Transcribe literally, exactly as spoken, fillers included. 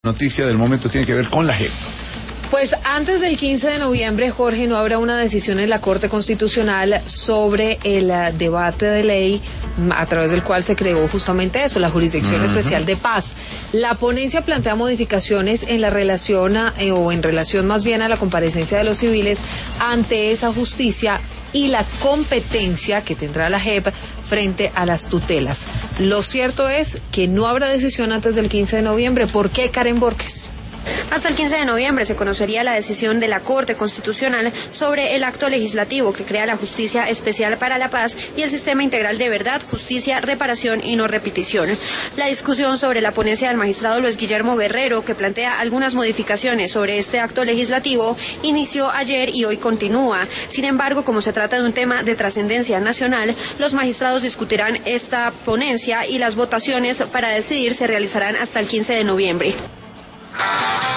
Noticia del momento tiene que ver con la J E P. Pues antes del quince de noviembre, Jorge, no habrá una decisión en la Corte Constitucional sobre el uh, debate de ley a través del cual se creó justamente eso, la Jurisdicción uh-huh. Especial de Paz. La ponencia plantea modificaciones en la relación a, eh, o en relación más bien a la comparecencia de los civiles ante esa justicia y la competencia que tendrá la J E P frente a las tutelas. Lo cierto es que no habrá decisión antes del quince de noviembre. ¿Por qué, Karen Borges? Hasta el quince de noviembre se conocería la decisión de la Corte Constitucional sobre el acto legislativo que crea la Justicia Especial para la Paz y el Sistema Integral de Verdad, Justicia, Reparación y No Repetición. La discusión sobre la ponencia del magistrado Luis Guillermo Guerrero, que plantea algunas modificaciones sobre este acto legislativo, inició ayer y hoy continúa. Sin embargo, como se trata de un tema de trascendencia nacional, los magistrados discutirán esta ponencia y las votaciones para decidir se realizarán hasta el quince de noviembre.